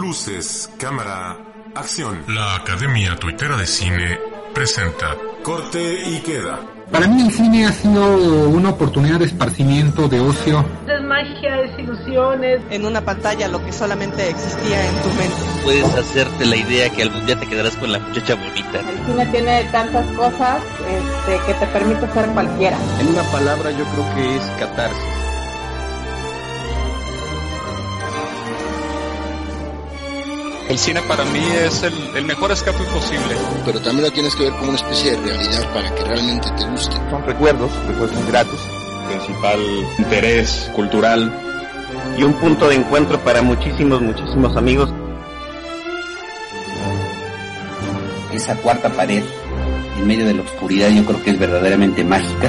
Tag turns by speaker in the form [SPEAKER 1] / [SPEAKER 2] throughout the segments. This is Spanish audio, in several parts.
[SPEAKER 1] Luces, cámara, acción. La Academia Tuitera de Cine presenta Corte y Queda.
[SPEAKER 2] Para mí el cine ha sido una oportunidad de esparcimiento, de ocio.
[SPEAKER 3] Es magia, es ilusiones.
[SPEAKER 4] En una pantalla lo que solamente existía en tu mente.
[SPEAKER 5] Puedes hacerte la idea que algún día te quedarás con la muchacha bonita.
[SPEAKER 6] El cine tiene tantas cosas que te permite ser cualquiera.
[SPEAKER 7] En una palabra yo creo que es catarsis.
[SPEAKER 8] El cine para mí es el mejor escape posible.
[SPEAKER 9] Pero también lo tienes que ver como una especie de realidad para que realmente te guste.
[SPEAKER 10] Son recuerdos gratos.
[SPEAKER 8] Principal interés cultural.
[SPEAKER 5] Y un punto de encuentro para muchísimos amigos.
[SPEAKER 11] Esa cuarta pared, en medio de la oscuridad, yo creo que es verdaderamente mágica.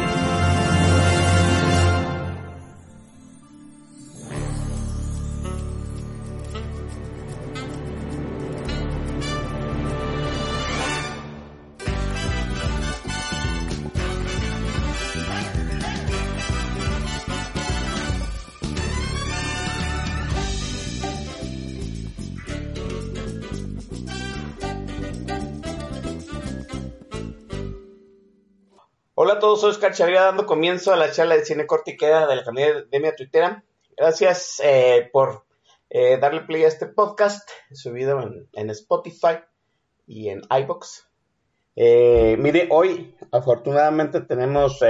[SPEAKER 12] Hola a todos, soy Oscar Chavira dando comienzo a la charla de Cine Corte y Queda de la Academia Tuitera. Gracias por darle play a este podcast, subido en Spotify y en iVoox. Mire, hoy afortunadamente tenemos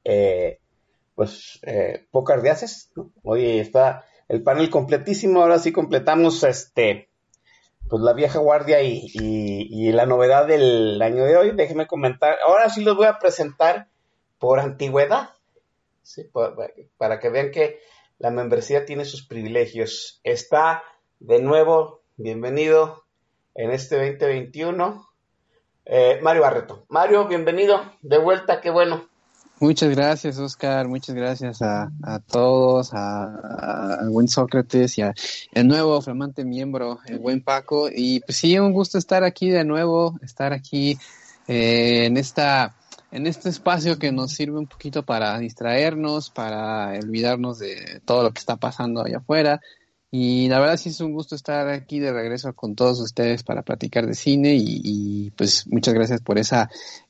[SPEAKER 12] pocas diaces, ¿no? Hoy está el panel completísimo, ahora sí completamos pues la vieja guardia y la novedad del año de hoy. Déjenme comentar, ahora sí los voy a presentar por antigüedad, ¿sí? Para que vean que la membresía tiene sus privilegios. Está de nuevo, bienvenido en este 2021, Mario Barreto. Mario, bienvenido, de vuelta, qué bueno.
[SPEAKER 13] Muchas gracias, Oscar, muchas gracias a todos, a buen Sócrates y el nuevo flamante miembro, el buen Paco. Y pues sí, un gusto estar aquí de nuevo, estar aquí en este espacio que nos sirve un poquito para distraernos, para olvidarnos de todo lo que está pasando allá afuera. Y la verdad sí es un gusto estar aquí de regreso con todos ustedes para platicar de cine y pues muchas gracias por esa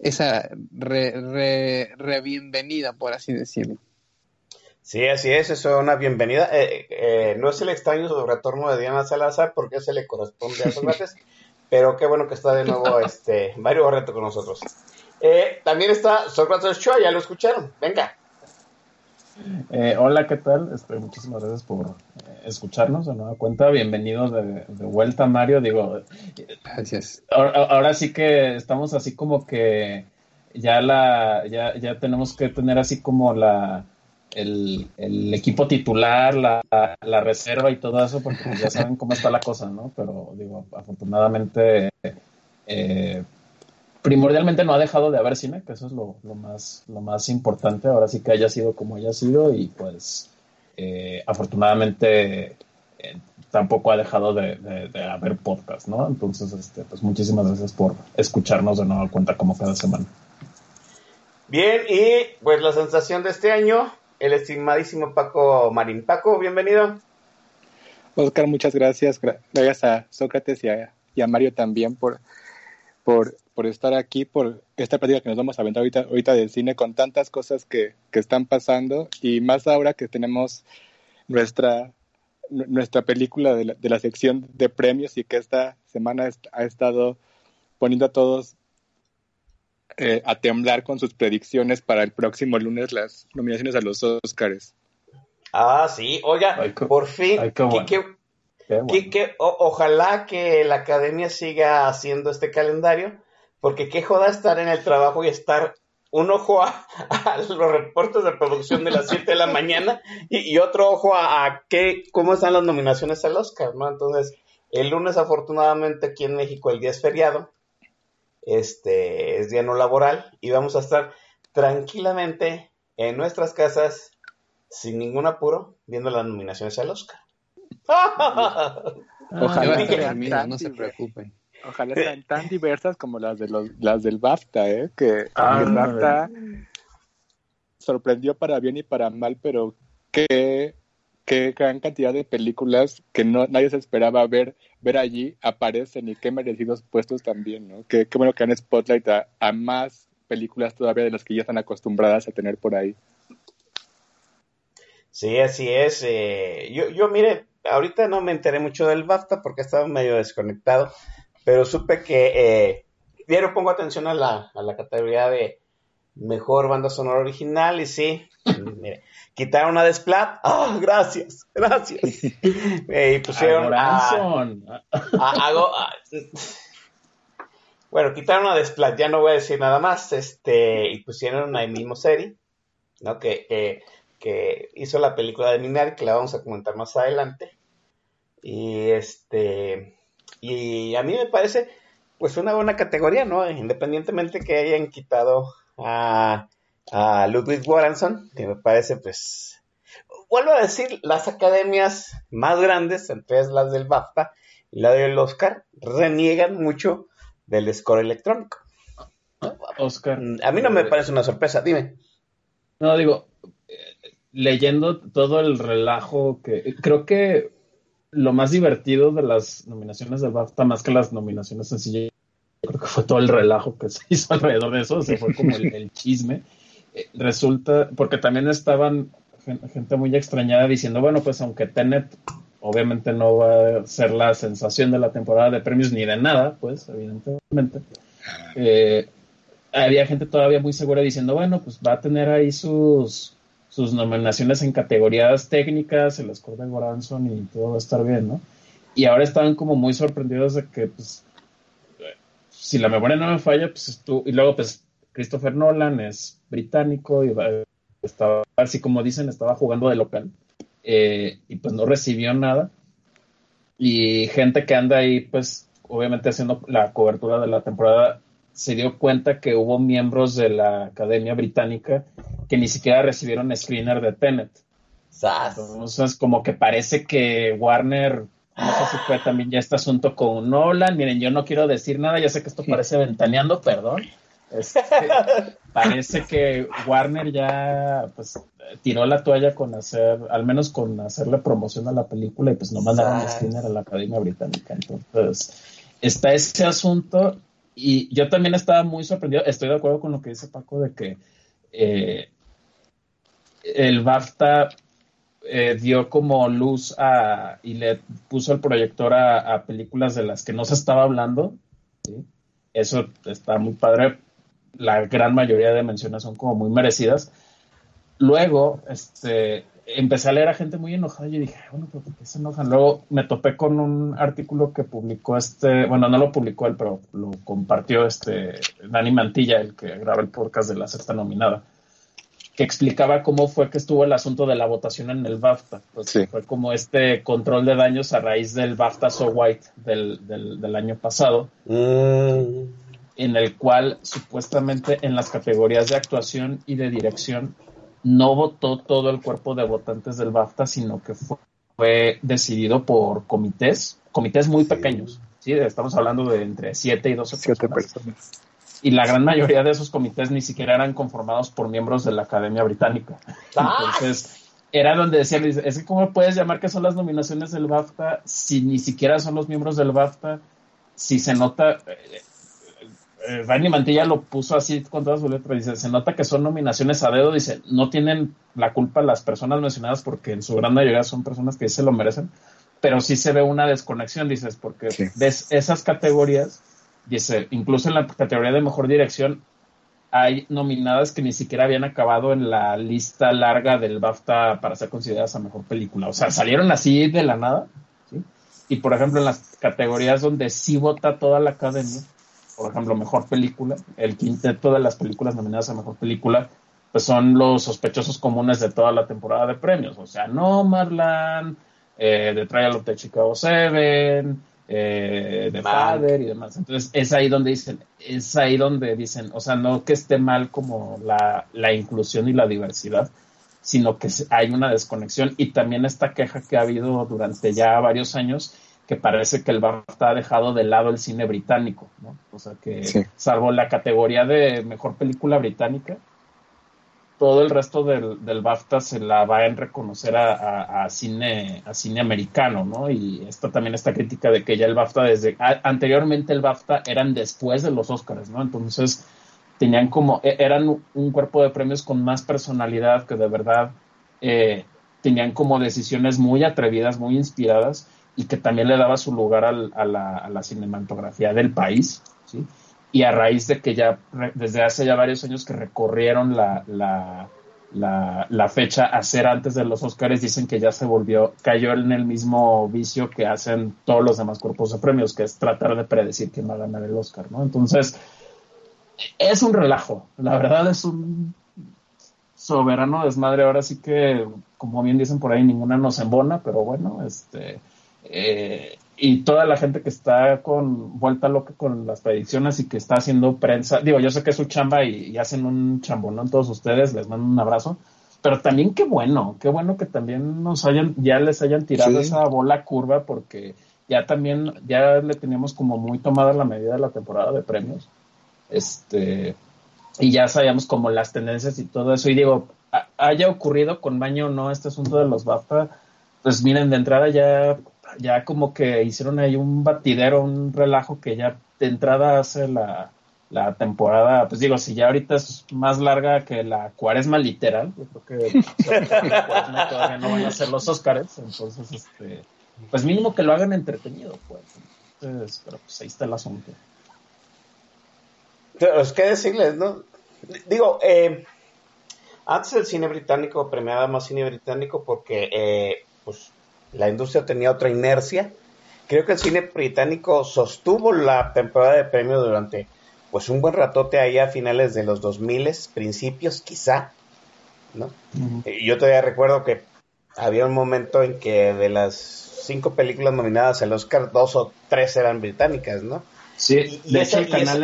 [SPEAKER 13] bienvenida, por así decirlo.
[SPEAKER 12] Sí, así es, eso es una bienvenida. No es el extraño retorno de Diana Salazar porque se le corresponde a Sócrates, pero qué bueno que está de nuevo Mario Barreto con nosotros. También está Sócrates Ochoa, ya lo escucharon, venga.
[SPEAKER 14] Hola, ¿qué tal? Muchísimas gracias por escucharnos de nueva cuenta. Bienvenidos de vuelta, Mario. Digo,
[SPEAKER 13] gracias.
[SPEAKER 14] Ahora sí que estamos así como que ya tenemos que tener así como el equipo titular, la reserva y todo eso, porque ya saben cómo está la cosa, ¿no? Pero digo, afortunadamente primordialmente no ha dejado de haber cine, que eso es lo más importante. Ahora sí que haya sido como haya sido y pues afortunadamente tampoco ha dejado de haber podcast, ¿no? Entonces pues muchísimas gracias por escucharnos de nueva cuenta como cada semana.
[SPEAKER 12] Bien, y pues la sensación de este año, el estimadísimo Paco Marín. Paco, bienvenido.
[SPEAKER 10] Oscar, muchas gracias. Gracias a Sócrates y a Mario también por estar aquí, por esta práctica que nos vamos a aventar ahorita del cine con tantas cosas que están pasando, y más ahora que tenemos nuestra película de la sección de premios y que esta semana ha estado poniendo a todos a temblar con sus predicciones para el próximo lunes, las nominaciones a los Óscares.
[SPEAKER 12] Ah, sí, oiga, por fin, ojalá que la Academia siga haciendo este calendario, porque qué joda estar en el trabajo y estar un ojo a los reportes de producción de las 7 de la mañana y otro ojo a cómo están las nominaciones al Oscar, ¿no? Entonces, el lunes afortunadamente aquí en México el día es feriado, es día no laboral y vamos a estar tranquilamente en nuestras casas sin ningún apuro viendo las nominaciones al Oscar.
[SPEAKER 13] Ojalá no se preocupen.
[SPEAKER 10] Ojalá sean tan diversas como las del BAFTA, que el BAFTA sorprendió para bien y para mal, pero qué qué gran cantidad de películas que nadie se esperaba ver allí aparecen, y qué merecidos puestos también, ¿no? Qué bueno que dan spotlight a más películas todavía de las que ya están acostumbradas a tener por ahí.
[SPEAKER 12] Sí, así es. Yo mire, ahorita no me enteré mucho del BAFTA porque estaba medio desconectado, pero supe que diario pongo atención a la categoría de mejor banda sonora original, y sí, mire, quitaron a Desplat. Gracias. Y pusieron bueno, quitaron a Desplat, ya no voy a decir nada más, y pusieron a Emil Mosseri, ¿no? Que hizo la película de Minari, que la vamos a comentar más adelante. Y y a mí me parece pues una buena categoría, ¿no? Independientemente que hayan quitado a Ludwig Göransson, que me parece, pues, vuelvo a decir, las academias más grandes, entre las del BAFTA y la del Oscar, reniegan mucho del score electrónico.
[SPEAKER 14] Oscar,
[SPEAKER 12] a mí no me parece una sorpresa, dime.
[SPEAKER 14] No, digo, leyendo todo el relajo, que creo que lo más divertido de las nominaciones del BAFTA, más que las nominaciones sencillas, creo que fue todo el relajo que se hizo alrededor de eso, se fue como el chisme. Resulta, porque también estaban gente muy extrañada diciendo, bueno, pues aunque Tenet obviamente no va a ser la sensación de la temporada de premios ni de nada, pues evidentemente, había gente todavía muy segura diciendo, bueno, pues va a tener ahí sus nominaciones en categorías técnicas, el score de Göransson, y todo va a estar bien, ¿no? Y ahora estaban como muy sorprendidos de que, pues, si la memoria no me falla, pues y luego, pues, Christopher Nolan es británico y estaba, así como dicen, estaba jugando de local, y pues no recibió nada. Y gente que anda ahí, pues, obviamente haciendo la cobertura de la temporada, se dio cuenta que hubo miembros de la Academia Británica que ni siquiera recibieron screener de Tenet. Entonces, como que parece que Warner, no sé si fue también ya este asunto con Nolan. Miren, yo no quiero decir nada, ya sé que esto parece ventaneando, perdón. Parece que Warner ya, pues, tiró la toalla al menos con hacerle promoción a la película, y pues no mandaron screener a la Academia Británica. Entonces, está ese asunto. Y yo también estaba muy sorprendido, estoy de acuerdo con lo que dice Paco, de que el BAFTA dio como luz y le puso el proyector a películas de las que no se estaba hablando, ¿sí? Eso está muy padre, la gran mayoría de menciones son como muy merecidas. Luego, empecé a leer a gente muy enojada y dije, bueno, pero ¿por qué se enojan? Luego me topé con un artículo que publicó bueno, no lo publicó él, pero lo compartió Dani Mantilla, el que graba el podcast de La Sexta Nominada, que explicaba cómo fue que estuvo el asunto de la votación en el BAFTA. Pues sí. Fue como control de daños a raíz del BAFTA So White del año pasado, en el cual supuestamente en las categorías de actuación y de dirección no votó todo el cuerpo de votantes del BAFTA, sino que fue decidido por comités muy pequeños, ¿sí? Estamos hablando de entre 7 y 12 personas. Y la gran mayoría de esos comités ni siquiera eran conformados por miembros de la Academia Británica. Entonces, era donde decían, es que ¿cómo puedes llamar que son las nominaciones del BAFTA si ni siquiera son los miembros del BAFTA? Si se nota... Dani Mantilla lo puso así con todas sus letras, dice, se nota que son nominaciones a dedo, dice, no tienen la culpa las personas mencionadas porque en su gran mayoría son personas que se lo merecen, pero sí se ve una desconexión, dices, porque ves esas categorías, dice, incluso en la categoría de mejor dirección hay nominadas que ni siquiera habían acabado en la lista larga del BAFTA para ser consideradas a mejor película, o sea, salieron así de la nada, ¿sí? Y por ejemplo en las categorías donde sí vota toda la academia, por ejemplo, mejor película, el quinteto de las películas nominadas a mejor película, pues son los sospechosos comunes de toda la temporada de premios. O sea, Nomadland, The Trial of the Chicago 7, The Father y demás. Entonces, es ahí donde dicen, o sea, no que esté mal como la inclusión y la diversidad, sino que hay una desconexión. Y también esta queja que ha habido durante ya varios años, que parece que el BAFTA ha dejado de lado el cine británico, ¿no? O sea que, salvo la categoría de mejor película británica, todo el resto del BAFTA se la va a reconocer a cine americano, ¿no? Y también esta crítica de que ya el BAFTA anteriormente el BAFTA eran después de los Óscars, ¿no? Entonces tenían eran un cuerpo de premios con más personalidad, que de verdad tenían como decisiones muy atrevidas, muy inspiradas, y que también le daba su lugar a la cinematografía del país, ¿sí? Y a raíz de que ya desde hace ya varios años que recorrieron la fecha a ser antes de los Óscares, dicen que ya cayó en el mismo vicio que hacen todos los demás cuerpos de premios, que es tratar de predecir quién va a ganar el Óscar, ¿no? Entonces, es un relajo, la verdad es un soberano desmadre. Ahora sí que, como bien dicen por ahí, ninguna nos embona, pero bueno, y toda la gente que está vuelta loca con las predicciones y que está haciendo prensa, digo, yo sé que es su chamba y hacen un chambonón todos ustedes, les mando un abrazo, pero también qué bueno que también ya les hayan tirado esa bola curva, porque ya le teníamos como muy tomada la medida de la temporada de premios, y ya sabíamos como las tendencias y todo eso, y digo, haya ocurrido con baño o no este asunto de los BAFTA, pues miren, de entrada ya como que hicieron ahí un batidero, un relajo, que ya de entrada hace la temporada, pues digo, si ya ahorita es más larga que la cuaresma literal, yo creo que la cuaresma todavía no van a ser los Óscares, entonces pues mínimo que lo hagan entretenido, pues. Entonces, pero pues ahí está el asunto.
[SPEAKER 12] Pero es que decirles, ¿no? Digo, antes el cine británico premiaba más cine británico porque pues la industria tenía otra inercia. Creo que el cine británico sostuvo la temporada de premios durante pues un buen ratote ahí a finales de los 2000, principios quizá, ¿no? Uh-huh. Yo todavía recuerdo que había un momento en que de las 5 películas nominadas al Oscar, 2 o 3 eran británicas, ¿no?
[SPEAKER 14] Sí, de hecho el canal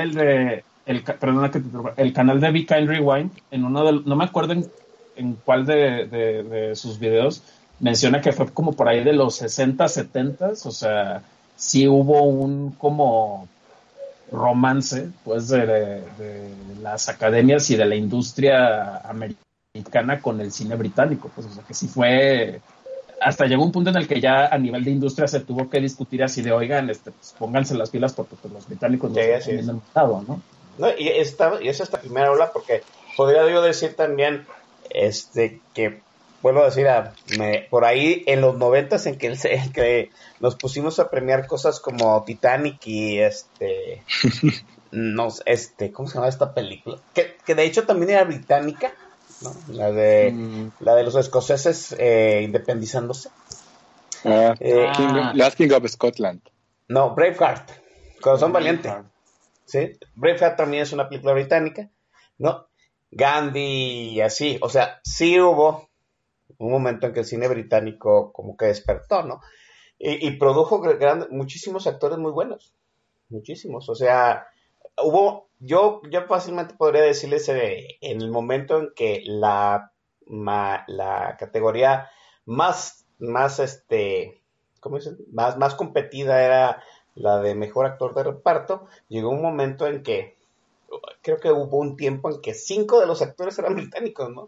[SPEAKER 14] el canal de Be Kind Rewind, en uno no me acuerdo en cuál de sus videos, menciona que fue como por ahí de los 60, 70, o sea, sí hubo un como romance, pues, de las academias y de la industria americana con el cine británico, pues, o sea, que sí fue, hasta llegó un punto en el que ya a nivel de industria se tuvo que discutir así de, oigan, pues, pónganse las pilas porque pues, los británicos no están bien notado, ¿no?
[SPEAKER 12] No, y es esta primera ola, porque podría yo decir también, que vuelvo a decir, por ahí en los 90s en que nos pusimos a premiar cosas como Titanic y ¿cómo se llama esta película? Que de hecho también era británica, ¿no? La de los escoceses independizándose.
[SPEAKER 10] Last King of Scotland.
[SPEAKER 12] No, Braveheart, Corazón Valiente. ¿Sí? Braveheart también es una película británica, ¿no? Gandhi y así, o sea, sí hubo un momento en que el cine británico como que despertó, ¿no? Y produjo muchísimos actores muy buenos, muchísimos, o sea, yo fácilmente podría decirles en el momento en que la categoría más ¿cómo dicen? Más competida era la de mejor actor de reparto, llegó un momento en que creo que hubo un tiempo en que 5 de los actores eran británicos, ¿no?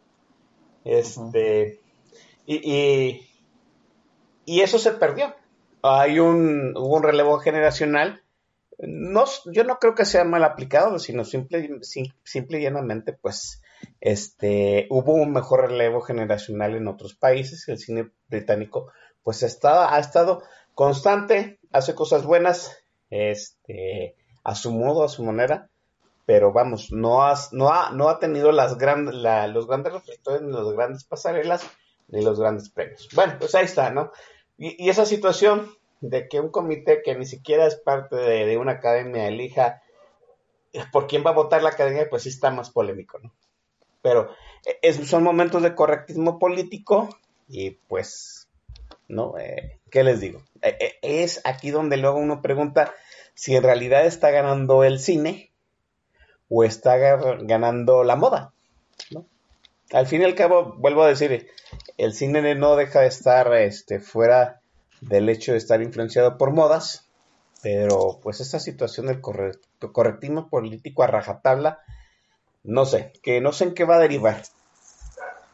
[SPEAKER 12] Y eso se perdió. Hubo un relevo generacional. Yo no creo que sea mal aplicado, sino simple y llanamente, pues, hubo un mejor relevo generacional en otros países. El cine británico, pues, ha estado constante, hace cosas buenas, a su modo, a su manera, pero vamos, no ha tenido los grandes reflectores, ni las grandes pasarelas, ni los grandes premios. Bueno, pues ahí está, ¿no? Y esa situación de que un comité que ni siquiera es parte de una academia elija por quién va a votar la academia, pues sí está más polémico, ¿no? Pero son momentos de correctismo político y pues, ¿no? ¿Qué les digo? Es aquí donde luego uno pregunta si en realidad está ganando el cine o está ganando la moda, ¿no? Al fin y al cabo, vuelvo a decir, el cine no deja de estar fuera del hecho de estar influenciado por modas, pero pues esta situación del correctismo político a rajatabla, no sé en qué va a derivar.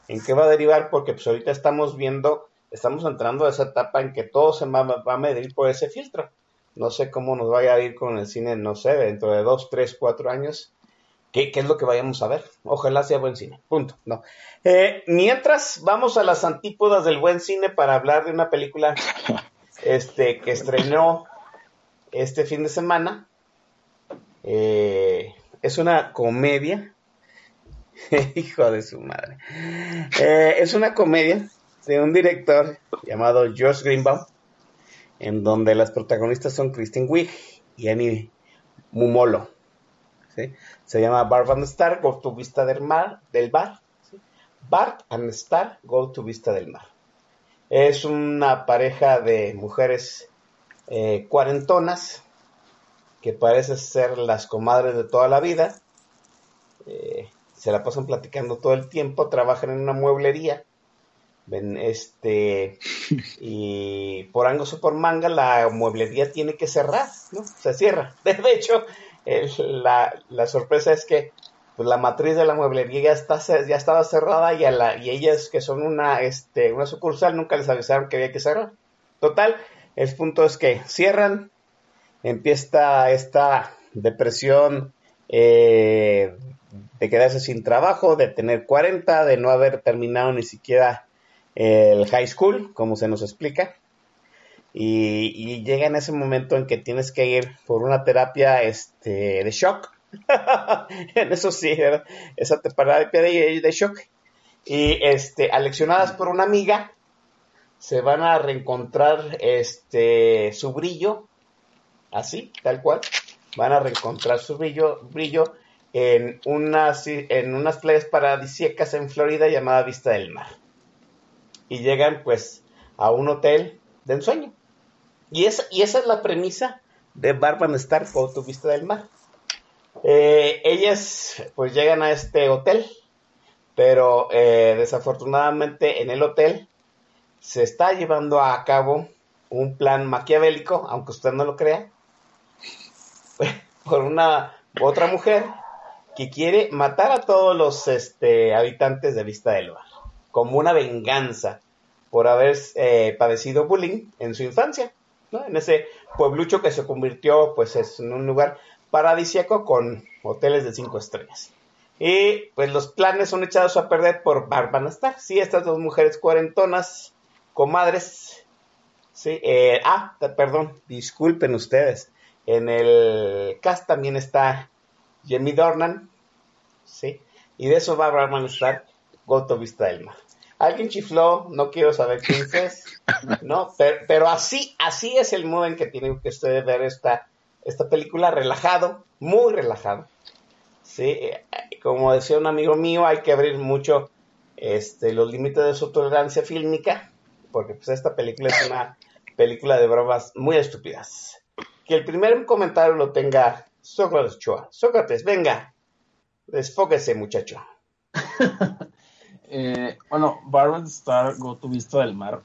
[SPEAKER 12] en qué va a derivar, porque pues ahorita estamos entrando a esa etapa en que todo se va a medir por ese filtro. No sé cómo nos vaya a ir con el cine, no sé, dentro de 2, 3, 4 años. ¿Qué es lo que vayamos a ver? Ojalá sea buen cine, punto. No. Mientras, vamos a las antípodas del buen cine para hablar de una película que estrenó este fin de semana. Es una comedia. Hijo de su madre. Es una comedia de un director llamado Josh Greenbaum, en donde las protagonistas son Kristen Wiig y Annie Mumolo. ¿Sí? Se llama Barb and Star, Go to Vista del Bar. ¿Sí? Barb and Star, Go to Vista del Mar. Es una pareja de mujeres cuarentonas que parecen ser las comadres de toda la vida. Se la pasan platicando todo el tiempo, trabajan en una mueblería. Y por angos o por manga la mueblería tiene que cerrar, ¿no? Se cierra. De hecho, la sorpresa es que pues, la matriz de la mueblería ya estaba cerrada y ellas, que son una sucursal, nunca les avisaron que había que cerrar. Total, el punto es que cierran, empieza esta depresión de quedarse sin trabajo, de tener 40, de no haber terminado ni siquiera el high school, como se nos explica, y llega en ese momento en que tienes que ir por una terapia de shock. En eso sí, ¿verdad? Esa terapia de shock, y aleccionadas por una amiga, se van a reencontrar su brillo, así, tal cual, van a reencontrar su brillo en unas playas paradisíacas en Florida llamada Vista del Mar. Y llegan pues a un hotel de ensueño. Y esa es la premisa de Barb and Star, Go to Vista del Mar. Ellas pues llegan a este hotel, pero desafortunadamente en el hotel se está llevando a cabo un plan maquiavélico, aunque usted no lo crea, por una otra mujer que quiere matar a todos los habitantes de Vista del Mar, como una venganza por haber padecido bullying en su infancia, ¿no? En ese pueblucho que se convirtió pues en un lugar paradisíaco con hoteles de 5 estrellas. Y pues los planes son echados a perder por Barb and Star. Sí, estas dos mujeres cuarentonas, comadres. Sí, perdón, disculpen ustedes. En el cast también está Jamie Dornan, ¿sí? Y de eso va Barb and Star, Go to Vista del Mar. Alguien chifló, no quiero saber quién es, ¿no? Pero así es el modo en que tienen que ustedes ver esta película, relajado, muy relajado, ¿sí? Como decía un amigo mío, hay que abrir mucho los límites de su tolerancia fílmica, porque pues esta película es una película de bromas muy estúpidas. Que el primer comentario lo tenga Sócrates Ochoa. Sócrates, venga, desfóquese, muchacho.
[SPEAKER 14] Bueno, Barb and Star, Go to Vista del Mar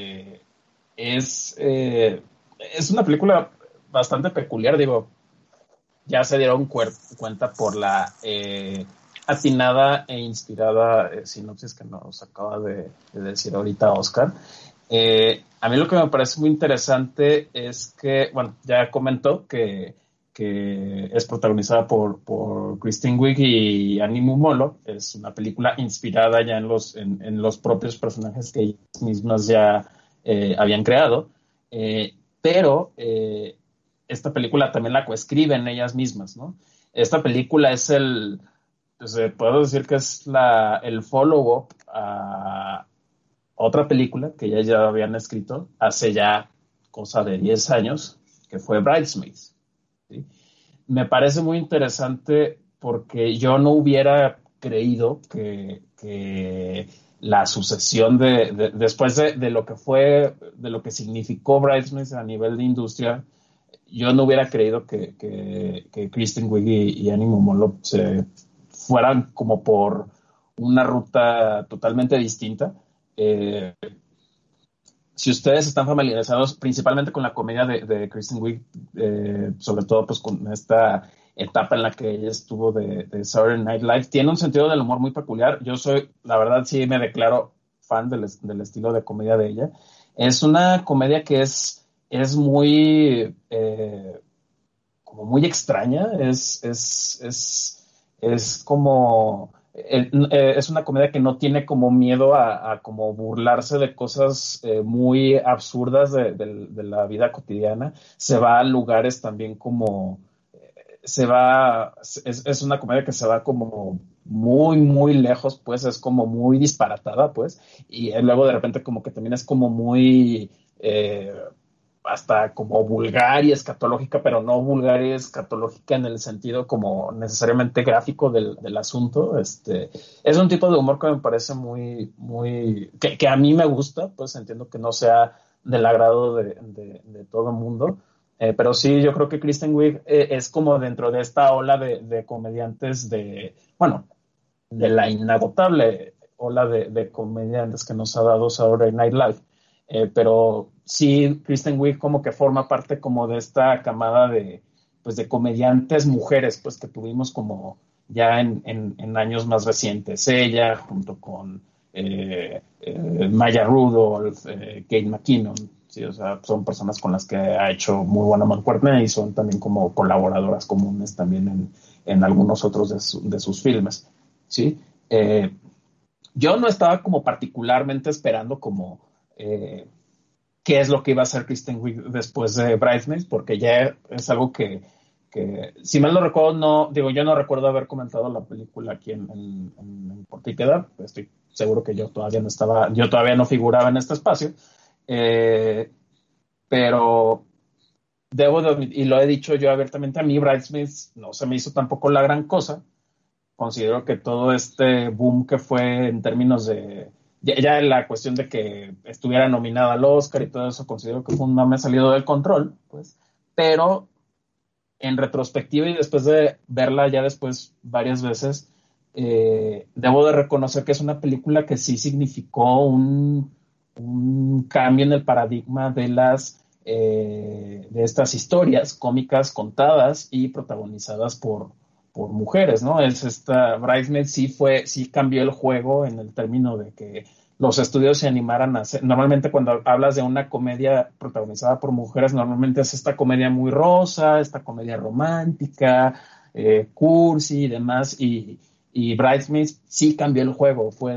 [SPEAKER 14] es una película bastante peculiar, digo, ya se dieron cuenta por la atinada e inspirada sinopsis que nos acaba de decir ahorita Oscar. A mí lo que me parece muy interesante es que, bueno, ya comentó que es protagonizada por Kristen Wiig y Annie Mumolo. Es una película inspirada ya en los propios personajes que ellas mismas ya habían creado, pero esta película también la coescriben ellas mismas, ¿no? Esta película es puedo decir que es el follow-up a otra película que ellas ya habían escrito hace ya cosa de 10 años, que fue Bridesmaids. ¿Sí? Me parece muy interesante porque yo no hubiera creído que la sucesión después de lo que fue, de lo que significó Bridesmaids a nivel de industria, yo no hubiera creído que Kristen Wiig y Annie Mumolo se fueran como por una ruta totalmente distinta. Si ustedes están familiarizados principalmente con la comedia de Kristen Wiig, sobre todo pues con esta etapa en la que ella estuvo de Saturday Night Live. Tiene un sentido del humor muy peculiar. Yo soy, la verdad, sí me declaro fan del estilo de comedia de ella. Es una comedia que es muy como muy extraña. Es como es una comedia que no tiene como miedo a como burlarse de cosas muy absurdas de la vida cotidiana. Se va a lugares también como es una comedia que se va como muy, muy lejos, pues es como muy disparatada, pues, y luego de repente como que también es como muy hasta como vulgar y escatológica, pero no vulgar y escatológica en el sentido como necesariamente gráfico del asunto. Es un tipo de humor que me parece muy, muy, que a mí me gusta, pues entiendo que no sea del agrado de todo el mundo. Pero sí, yo creo que Kristen Wiig es como dentro de esta ola de comediantes de la inagotable ola de comediantes que nos ha dado Saturday Night Live. Pero sí, Kristen Wiig como que forma parte como de esta camada de comediantes mujeres, pues que tuvimos como ya en años más recientes. Ella, junto con Maya Rudolph, Kate McKinnon. Sí, o sea, son personas con las que ha hecho muy buena mancuerna y son también como colaboradoras comunes también en algunos otros de sus filmes, ¿sí? Yo no estaba como particularmente esperando como qué es lo que iba a hacer Kristen Wiig después de Bridesmaids, porque ya es algo que si mal no recuerdo, yo no recuerdo haber comentado la película aquí en Por Ti Queda. Estoy seguro que yo todavía no figuraba en este espacio. Pero debo de admitir, y lo he dicho yo abiertamente, a mí Bridesmaids no se me hizo tampoco la gran cosa. Considero que todo este boom que fue en términos de ya la cuestión de que estuviera nominada al Oscar y todo eso, considero que fue un mame salido del control, pues. Pero en retrospectiva y después de verla ya después varias veces, debo de reconocer que es una película que sí significó un cambio en el paradigma de estas historias cómicas contadas y protagonizadas por mujeres, ¿no? Bridesmaids sí cambió el juego en el término de que los estudios se animaran a hacer. Normalmente cuando hablas de una comedia protagonizada por mujeres, normalmente es esta comedia muy rosa, esta comedia romántica, cursi y demás, y Bridesmaids sí cambió el juego. Fue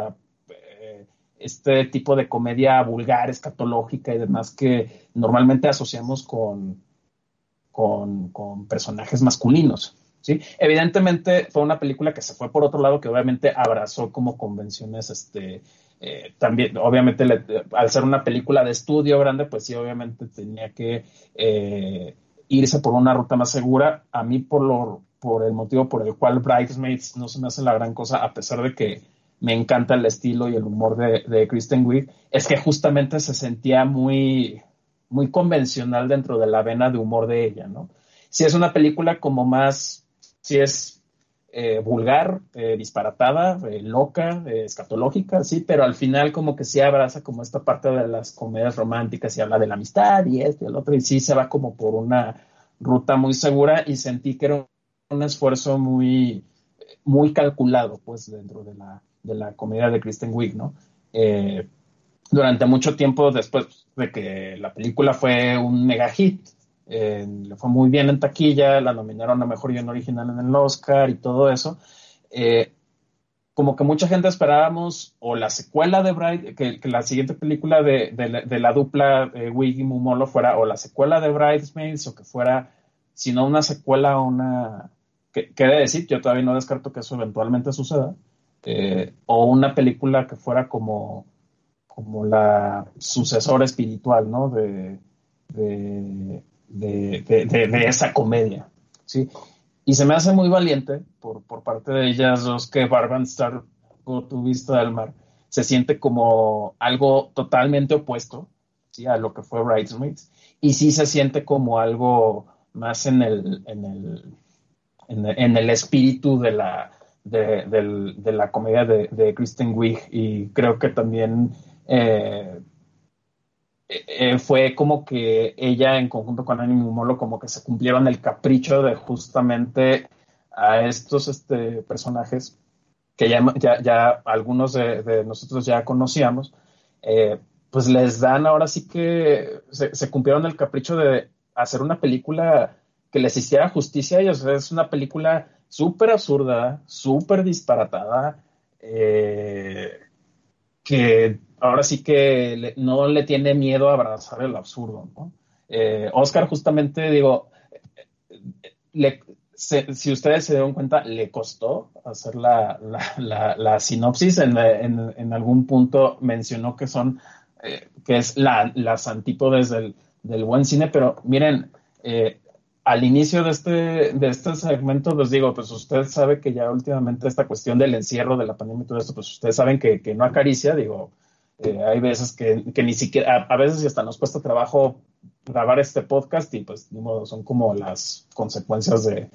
[SPEAKER 14] este tipo de comedia vulgar, escatológica y demás que normalmente asociamos con personajes masculinos, ¿sí? Evidentemente fue una película que se fue por otro lado, que obviamente abrazó como convenciones, también, obviamente, al ser una película de estudio grande, pues sí, obviamente tenía que irse por una ruta más segura. A mí, por el motivo por el cual Bridesmaids no se me hace la gran cosa, a pesar de que me encanta el estilo y el humor de Kristen Wiig, es que justamente se sentía muy, muy convencional dentro de la vena de humor de ella, ¿no? Si es una película como más, si es vulgar, disparatada, loca, escatológica, sí, pero al final como que sí abraza como esta parte de las comedias románticas y habla de la amistad y esto y el otro, y sí se va como por una ruta muy segura, y sentí que era un esfuerzo muy, muy calculado, pues, dentro de la comedia de Kristen Wiig, ¿no? Durante mucho tiempo después de que la película fue un mega hit, le fue muy bien en taquilla, la nominaron a Mejor Guión Original en el Oscar y todo eso, como que mucha gente esperábamos o la secuela de que la siguiente película de la dupla Wiig y Mumolo fuera o la secuela de Bridesmaids, o que fuera, si no una secuela, que de decir, yo todavía no descarto que eso eventualmente suceda, o una película que fuera como la sucesora espiritual, ¿no? de esa comedia, ¿sí? Y se me hace muy valiente por parte de ellas dos que Barbra Star, Tu Vista del Mar, se siente como algo totalmente opuesto, ¿sí? A lo que fue Bridesmaids, y sí se siente como algo más en el espíritu de la comedia de Kristen Wiig, y creo que también fue como que ella en conjunto con Annie Mumolo como que se cumplieron el capricho de justamente a estos personajes que ya algunos de nosotros ya conocíamos, pues les dan ahora sí que se cumplieron el capricho de hacer una película que les hiciera justicia a ellos. Es una película súper absurda, súper disparatada, que ahora sí que no le tiene miedo a abrazar el absurdo, ¿no? Oscar justamente, digo, si ustedes se dieron cuenta, le costó hacer la sinopsis. En algún punto mencionó que que es las antípodes del buen cine, pero miren, al inicio de este segmento les digo, pues usted sabe que ya últimamente esta cuestión del encierro, de la pandemia y todo esto, pues ustedes saben que no acaricia, digo, hay veces que ni siquiera, a veces hasta nos cuesta trabajo grabar este podcast y pues ni modo, son como las consecuencias de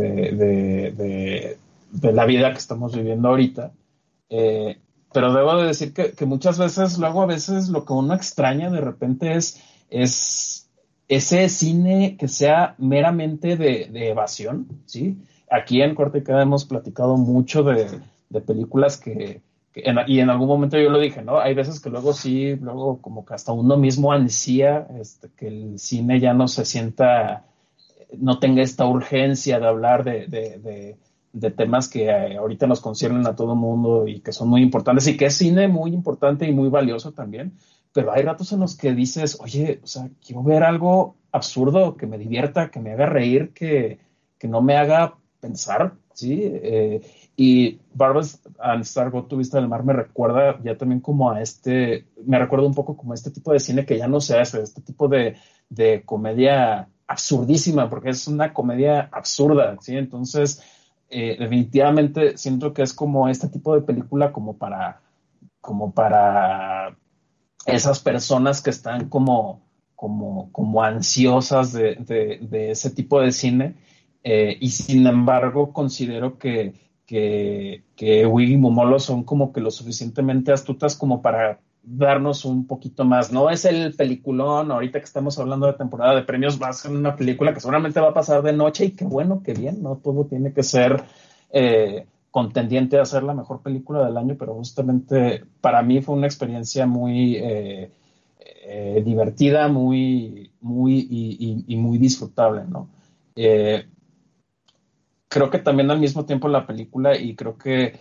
[SPEAKER 14] la vida que estamos viviendo ahorita. Pero debo de decir que muchas veces, luego a veces lo que uno extraña de repente es ese cine que sea meramente de evasión, ¿sí? Aquí en Corte y Queda hemos platicado mucho de películas y en algún momento yo lo dije, ¿no? Hay veces que luego como que hasta uno mismo ansía que el cine ya no se sienta, no tenga esta urgencia de hablar de temas que ahorita nos conciernen a todo mundo y que son muy importantes, y que es cine muy importante y muy valioso también, pero hay ratos en los que dices, oye, o sea, quiero ver algo absurdo, que me divierta, que me haga reír, que no me haga pensar, ¿sí? Y Barbas and Star Go to Vista del Mar me recuerda ya también como me recuerda un poco como este tipo de cine que ya no se hace, este tipo de comedia absurdísima, porque es una comedia absurda, ¿sí? Entonces, definitivamente siento que es como este tipo de película como para esas personas que están como ansiosas de ese tipo de cine, y sin embargo considero que Wiggy y Momolo son como que lo suficientemente astutas como para darnos un poquito más. No es el peliculón, ahorita que estamos hablando de temporada de premios, va a ser una película que seguramente va a pasar de noche, y qué bueno, qué bien, no todo tiene que ser contendiente a ser la mejor película del año, pero justamente para mí fue una experiencia muy divertida, muy muy disfrutable, ¿no? Creo que también al mismo tiempo la película, y creo que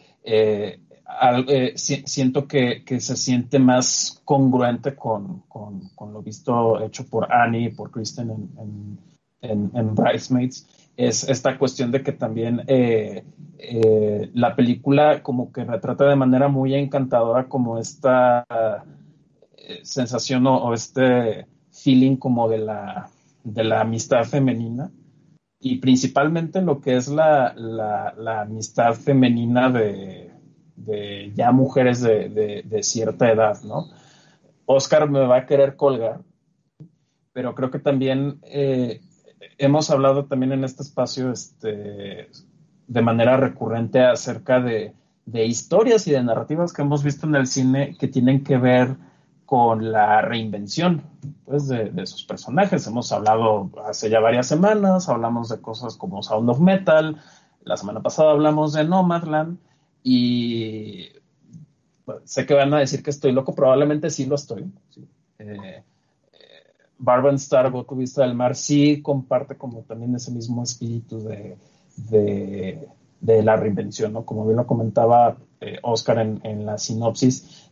[SPEAKER 14] siento que se siente más congruente con lo visto hecho por Annie y por Kristen en Bridesmaids, es esta cuestión de que también la película como que retrata de manera muy encantadora como esta sensación o este feeling como de la amistad femenina, y principalmente lo que es la amistad femenina de ya mujeres de cierta edad, ¿no? Oscar me va a querer colgar, pero creo que también hemos hablado también en este espacio de manera recurrente acerca de historias y de narrativas que hemos visto en el cine que tienen que ver con la reinvención, pues, de sus personajes. Hemos hablado hace ya varias semanas, hablamos de cosas como Sound of Metal, la semana pasada hablamos de Nomadland, y sé que van a decir que estoy loco, probablemente sí lo estoy, ¿sí? Barb and Star Go to Vista del Mar sí comparte como también ese mismo espíritu de la reinvención, ¿no? Como bien lo comentaba Oscar en la sinopsis,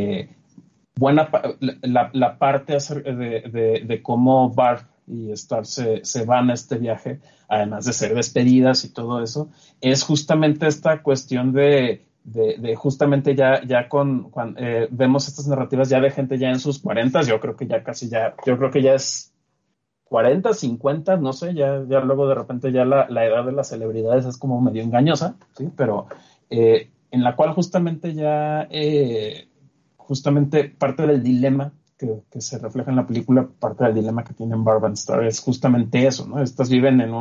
[SPEAKER 14] la parte de cómo Barb y Star se van a este viaje, además de ser despedidas y todo eso, es justamente esta cuestión de justamente ya cuando vemos estas narrativas ya de gente ya en sus 40, yo creo que ya es 40, 50, no sé, ya luego de repente ya la edad de las celebridades es como medio engañosa, ¿sí? Pero en la cual justamente ya justamente parte del dilema que se refleja en la película, parte del dilema que tienen Barb and Star es justamente eso, ¿no? Estas viven en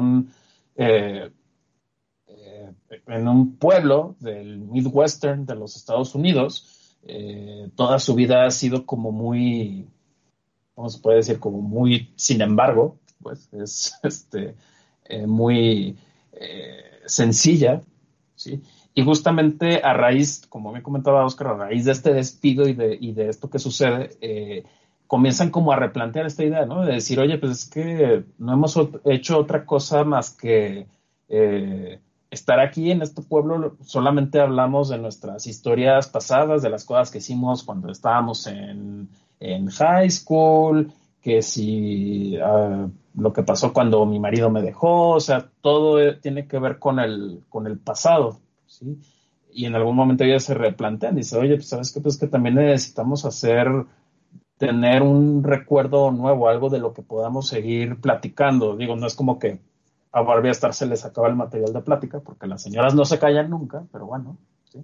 [SPEAKER 14] un pueblo del Midwestern de los Estados Unidos. Toda su vida ha sido como muy ¿cómo se puede decir? Como muy, sin embargo, pues es muy sencilla, ¿sí? Y justamente a raíz, como me comentaba Oscar, a raíz de este despido y de esto que sucede, comienzan como a replantear esta idea, ¿no? De decir, oye, pues es que no hemos hecho otra cosa más que estar aquí en este pueblo, solamente hablamos de nuestras historias pasadas, de las cosas que hicimos cuando estábamos en high school, que si lo que pasó cuando mi marido me dejó, o sea, todo tiene que ver con el pasado, ¿sí? Y en algún momento ellos se replantean, dice, oye, pues sabes qué, pues que también necesitamos tener un recuerdo nuevo, algo de lo que podamos seguir platicando. Digo, no es como que a Barbie Star se les acaba el material de plática, porque las señoras no se callan nunca, pero bueno, ¿sí?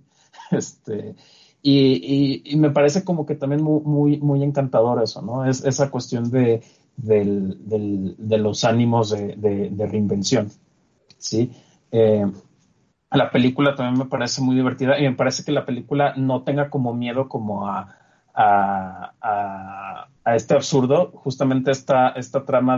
[SPEAKER 14] Y me parece como que también muy, muy encantador eso, ¿no? Es esa cuestión de los ánimos de reinvención, ¿sí? La película también me parece muy divertida y me parece que la película no tenga como miedo como a este absurdo, justamente esta trama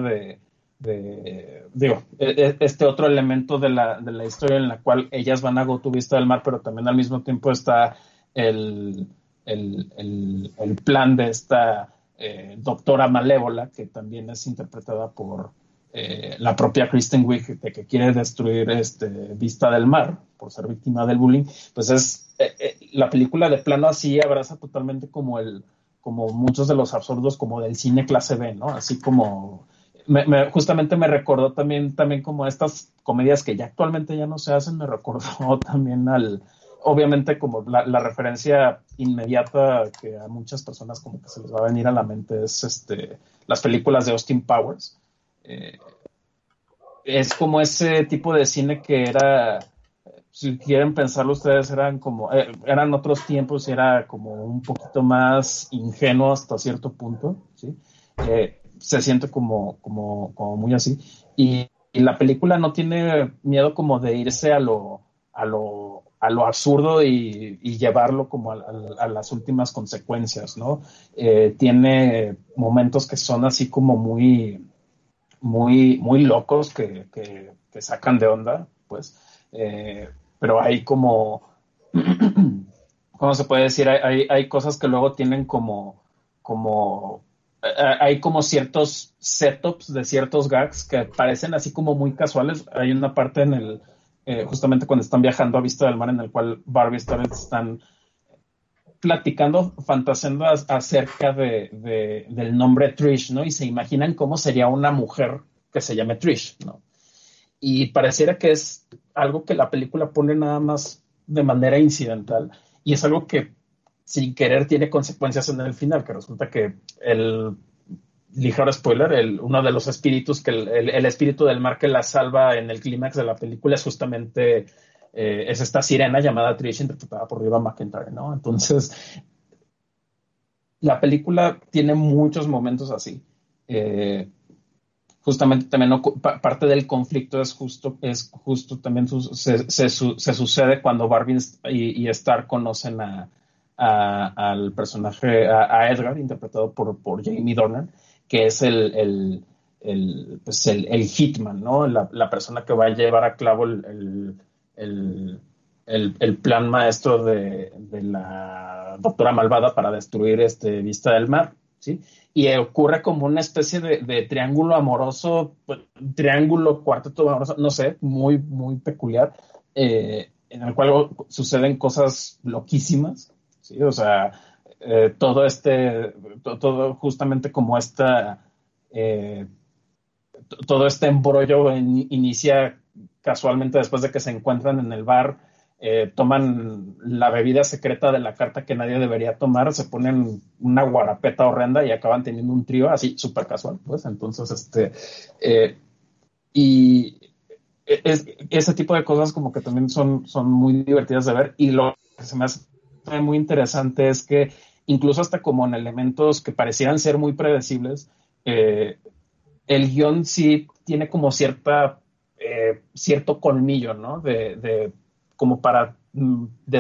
[SPEAKER 14] este otro elemento de la historia en la cual ellas van a Go to Vista del Mar, pero también al mismo tiempo está el plan de esta doctora malévola, que también es interpretada por la propia Kristen Wiig, de que quiere destruir Vista del Mar por ser víctima del bullying. Pues es la película de plano así abraza totalmente como muchos de los absurdos como del cine clase B, ¿no? Así como justamente me recordó también como estas comedias que ya actualmente ya no se hacen, me recordó también obviamente como la referencia inmediata que a muchas personas como que se les va a venir a la mente es las películas de Austin Powers. Es como ese tipo de cine que era, si quieren pensarlo ustedes, eran otros tiempos y era como un poquito más ingenuo hasta cierto punto, ¿sí? Se siente como muy así. Y la película no tiene miedo como de irse a lo absurdo y llevarlo como a las últimas consecuencias, ¿no? Tiene momentos que son así como muy, muy, muy locos que sacan de onda, pues. Pero hay como, ¿cómo se puede decir? Hay cosas que luego tienen hay como ciertos setups de ciertos gags que parecen así como muy casuales. Hay una parte justamente cuando están viajando a Vista del Mar, en el cual Barbie están platicando, fantaseando acerca del nombre Trish, ¿no? Y se imaginan cómo sería una mujer que se llame Trish, ¿no? Y pareciera que es algo que la película pone nada más de manera incidental, y es algo que sin querer tiene consecuencias en el final, que resulta que ligero spoiler, uno de los espíritus, el espíritu del mar que la salva en el clímax de la película es justamente es esta sirena llamada Trish, interpretada por Reba McEntire, ¿no? Entonces, la película tiene muchos momentos así. Justamente también parte del conflicto es justo también se sucede cuando Barbie y Star conocen al personaje, a Edgar, interpretado por Jamie Dornan, que es el hitman, ¿no? La persona que va a llevar a cabo el plan maestro de la doctora malvada para destruir Vista del Mar, ¿sí? Y ocurre como una especie de triángulo amoroso, triángulo cuarteto amoroso, no sé, muy, muy peculiar, en el cual suceden cosas loquísimas, ¿sí? O sea, todo justamente como todo este embrollo inicia casualmente después de que se encuentran en el bar, toman la bebida secreta de la carta que nadie debería tomar, se ponen una guarapeta horrenda y acaban teniendo un trío así súper casual, pues. Entonces, y ese tipo de cosas como que también son muy divertidas de ver, y lo que se me hace muy interesante es que incluso hasta como en elementos que parecieran ser muy predecibles, el guión sí tiene como cierto colmillo, ¿no? Como para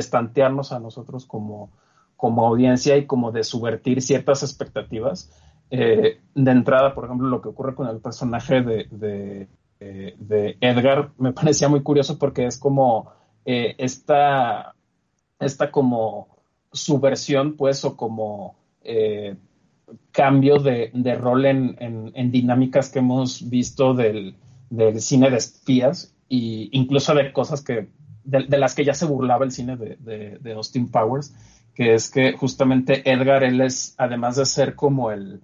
[SPEAKER 14] destantearnos a nosotros como audiencia y como de subvertir ciertas expectativas. de entrada, por ejemplo, lo que ocurre con el personaje de Edgar me parecía muy curioso porque es como esta como subversión, pues, o como cambio de rol en dinámicas que hemos visto del cine de espías, e incluso de cosas que de las que ya se burlaba el cine de Austin Powers, que es que justamente Edgar, él es, además de ser como el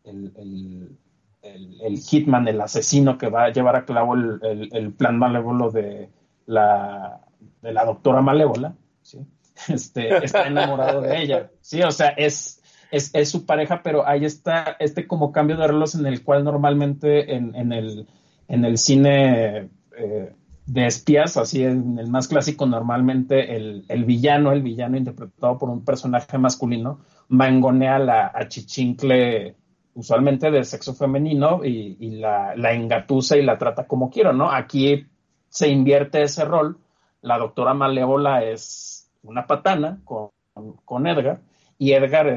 [SPEAKER 14] hitman, el asesino que va a llevar a cabo el plan malévolo de la doctora Malévola, ¿sí? Está enamorado de ella, sí, o sea, es su pareja, pero ahí está como cambio de roles en el cual normalmente en el cine de espías, así en el más clásico, normalmente el villano interpretado por un personaje masculino mangonea a Chichincle, usualmente de sexo femenino, y la engatusa y la trata como quiero, ¿no? Aquí se invierte ese rol. La doctora Malévola es una patana con Edgar, y Edgar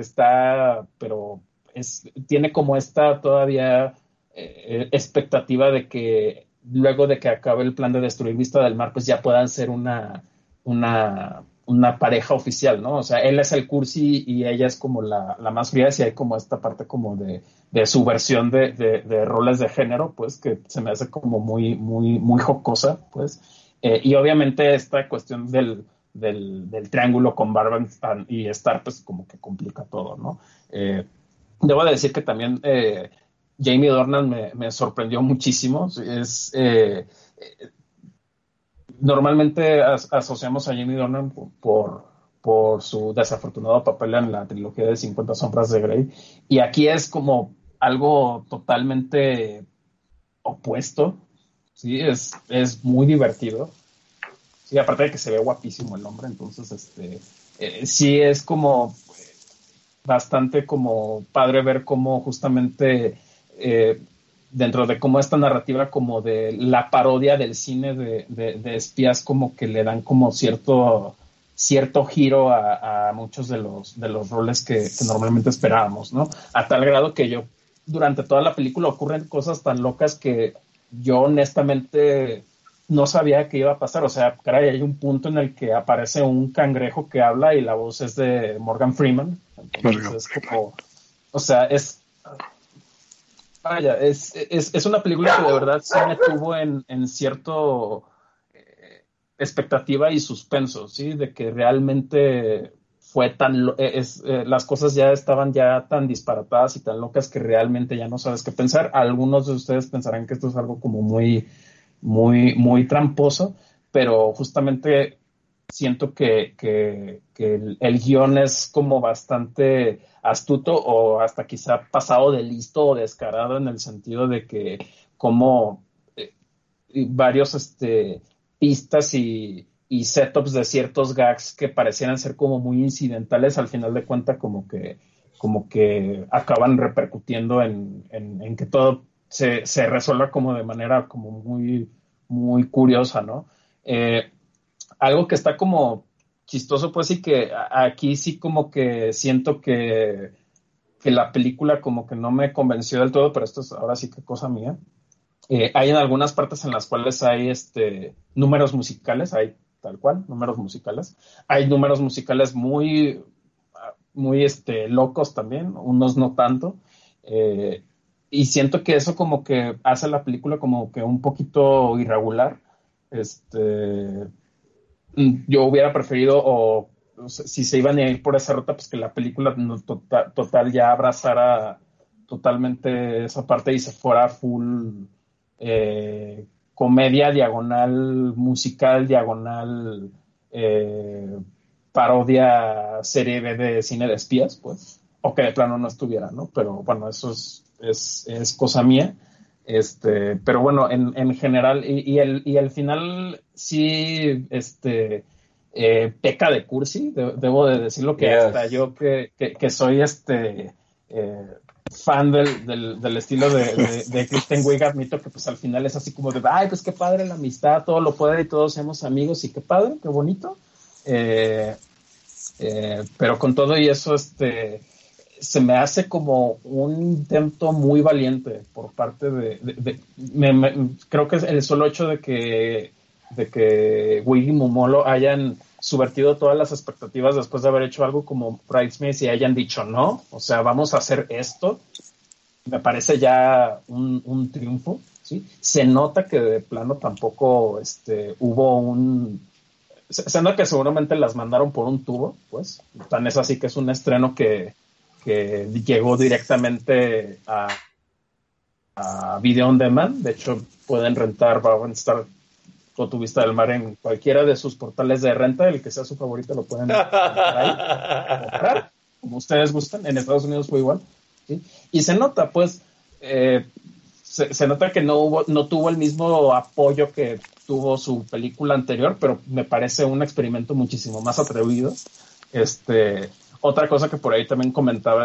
[SPEAKER 14] tiene como esta todavía expectativa de que luego de que acabe el plan de destruir Vista del Mar, pues ya puedan ser una pareja oficial, ¿no? O sea, él es el cursi y ella es como la más fría, y hay como esta parte como de subversión de roles de género, pues, que se me hace como muy, muy, muy jocosa, pues. Y obviamente esta cuestión del triángulo con Barban y Star, pues como que complica todo, ¿no? Debo de decir que también Jamie Dornan me sorprendió muchísimo. Normalmente asociamos a Jamie Dornan por su desafortunado papel en la trilogía de 50 sombras de Grey, y aquí es como algo totalmente opuesto, ¿sí? Es muy divertido. Sí, aparte de que se ve guapísimo el hombre, entonces sí es como bastante como padre ver cómo justamente dentro de cómo esta narrativa como de la parodia del cine de espías, como que le dan como cierto giro a muchos de los roles que normalmente esperábamos, ¿no? A tal grado que yo durante toda la película ocurren cosas tan locas que yo honestamente no sabía qué iba a pasar. O sea, caray, hay un punto en el que aparece un cangrejo que habla y la voz es de Morgan Freeman. Entonces es como, o sea, vaya, es una película que de verdad sí me tuvo en cierto expectativa y suspenso, ¿sí? De que realmente fue las cosas ya estaban ya tan disparatadas y tan locas que realmente ya no sabes qué pensar. Algunos de ustedes pensarán que esto es algo como muy, muy, muy tramposo, pero justamente siento que el guión es como bastante astuto, o hasta quizá pasado de listo o descarado, en el sentido de que como varios pistas y setups de ciertos gags que parecieran ser como muy incidentales, al final de cuentas como que acaban repercutiendo en que todo se resuelva como de manera como muy, muy curiosa, ¿no? Algo que está como chistoso, pues, y que aquí sí como que siento que la película como que no me convenció del todo, pero esto es ahora sí que cosa mía. Hay en algunas partes en las cuales hay números musicales, hay tal cual, números musicales. Hay números musicales muy, muy locos también, unos no tanto. Y siento que eso como que hace la película como que un poquito irregular. Yo hubiera preferido, o si se iban a ir por esa ruta, pues que la película total ya abrazara totalmente esa parte y se fuera full comedia, diagonal musical, diagonal parodia serie B de cine de espías, pues, o que de plano no estuviera, ¿no? Pero bueno, eso es cosa mía. Pero bueno, en general, y el final sí peca de cursi, debo de decirlo, que hasta yo que soy fan del estilo de Kristen Wiig, admito que pues al final es así como de, ay, pues qué padre la amistad, todo lo puede y todos somos amigos y qué padre, qué bonito. Pero con todo y eso, se me hace como un intento muy valiente por parte creo que es el solo hecho de que Wig y Momolo hayan subvertido todas las expectativas después de haber hecho algo como Bridesmaids y hayan dicho no, o sea, vamos a hacer esto, me parece ya un triunfo, ¿sí? Se nota que de plano tampoco hubo se nota que seguramente las mandaron por un tubo, pues, tan es así que es un estreno que llegó directamente a Video On Demand. De hecho, pueden rentar Bourbon Star o Tu Vista del Mar en cualquiera de sus portales de renta, el que sea su favorito lo pueden comprar, como ustedes gustan. En Estados Unidos fue igual, ¿sí? Y se nota, pues, se nota que no tuvo el mismo apoyo que tuvo su película anterior, pero me parece un experimento muchísimo más atrevido. Otra cosa que por ahí también comentaba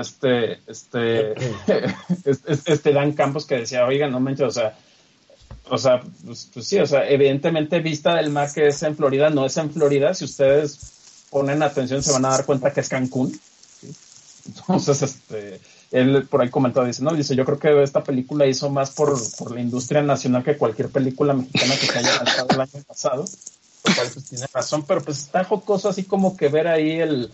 [SPEAKER 14] Dan Campos, que decía, oigan, no manches, o sea, pues sí, o sea, evidentemente Vista del Mar, que es en Florida, no es en Florida. Si ustedes ponen atención se van a dar cuenta que es Cancún, ¿sí? Entonces, él por ahí comentaba, dice, yo creo que esta película hizo más por la industria nacional que cualquier película mexicana que se haya lanzado el año pasado, lo cual pues tiene razón, pero pues está jocoso así como que ver ahí el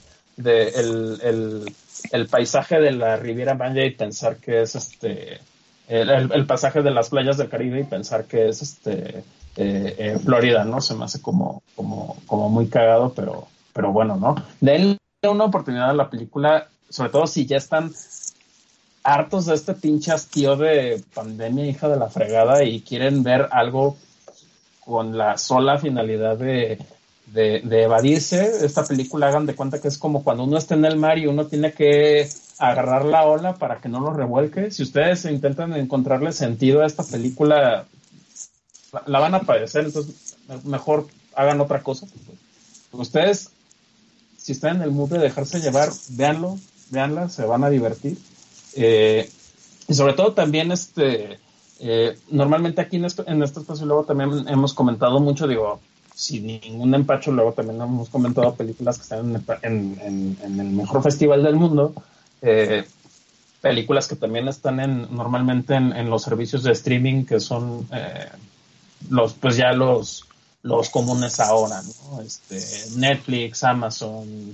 [SPEAKER 14] paisaje de la Riviera Maya y pensar que es el pasaje de las playas del Caribe y pensar que es Florida, ¿no? Se me hace como muy cagado, pero bueno, ¿no? Denle una oportunidad a la película, sobre todo si ya están hartos de este pinche hastío de pandemia, hija de la fregada, y quieren ver algo con la sola finalidad de evadirse. Esta película, hagan de cuenta que es como cuando uno está en el mar y uno tiene que agarrar la ola para que no lo revuelque. Si ustedes intentan encontrarle sentido a esta película, la van a padecer, entonces mejor hagan otra cosa. Ustedes, si están en el mood de dejarse llevar, véanla, se van a divertir. Y sobre todo también normalmente aquí en este espacio luego también hemos comentado mucho, sin ningún empacho, luego también hemos comentado películas que están en el mejor festival del mundo, películas que también están normalmente en los servicios de streaming, que son los comunes ahora, ¿no? Netflix, Amazon,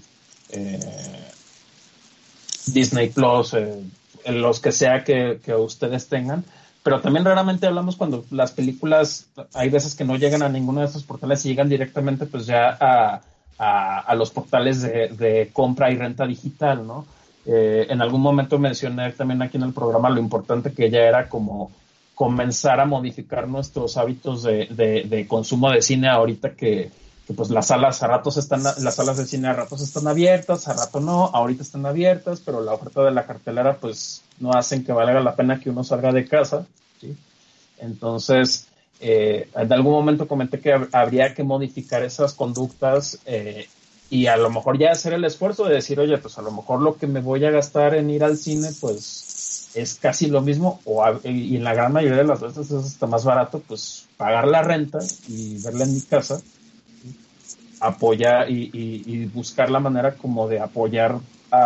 [SPEAKER 14] Disney Plus, los que sea que ustedes tengan. Pero también raramente hablamos cuando las películas, hay veces que no llegan a ninguno de estos portales y llegan directamente pues ya a los portales de compra y renta digital, ¿no? En algún momento mencioné también aquí en el programa lo importante que ya era como comenzar a modificar nuestros hábitos de consumo de cine ahorita que pues las salas de cine a ratos están abiertas, a rato no, ahorita están abiertas, pero la oferta de la cartelera pues no hacen que valga la pena que uno salga de casa, ¿sí? Entonces, en algún momento comenté que habría que modificar esas conductas y a lo mejor ya hacer el esfuerzo de decir, oye, pues a lo mejor lo que me voy a gastar en ir al cine pues es casi lo mismo, y en la gran mayoría de las veces es hasta más barato, pues pagar la renta y verla en mi casa, apoyar y buscar la manera como de apoyar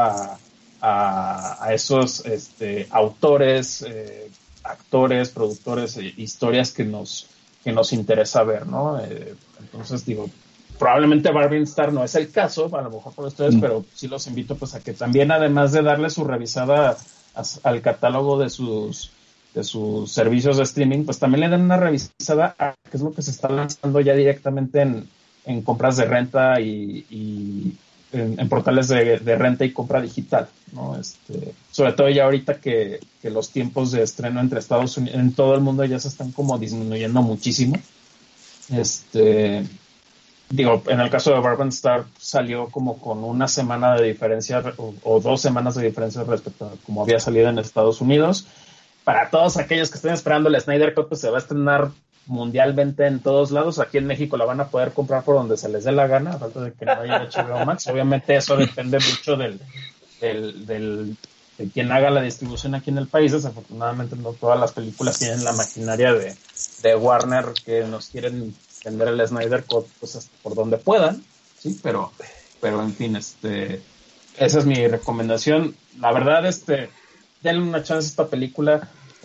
[SPEAKER 14] a esos autores, actores, productores, historias que nos interesa ver, ¿no? Entonces probablemente Barbie Star no es el caso, a lo mejor por ustedes, pero sí los invito pues a que también, además de darle su revisada al catálogo de sus servicios de streaming, pues también le den una revisada a qué es lo que se está lanzando ya directamente en compras de renta y en portales de renta y compra digital, ¿no? Sobre todo ya ahorita que los tiempos de estreno entre Estados Unidos, en todo el mundo ya se están como disminuyendo muchísimo. En el caso de Bourbon Star salió como con una semana de diferencia o 2 semanas de diferencia respecto a como había salido en Estados Unidos. Para todos aquellos que estén esperando el Snyder Cut, pues se va a estrenar mundialmente en todos lados. Aquí en México la van a poder comprar por donde se les dé la gana, a falta de que no haya HBO Max. Obviamente eso depende mucho de quien haga la distribución aquí en el país. Desafortunadamente no todas las películas tienen la maquinaria de Warner que nos quieren vender el Snyder Cut pues por donde puedan, sí, pero en fin, Esa es mi recomendación. La verdad, denle una chance a esta película.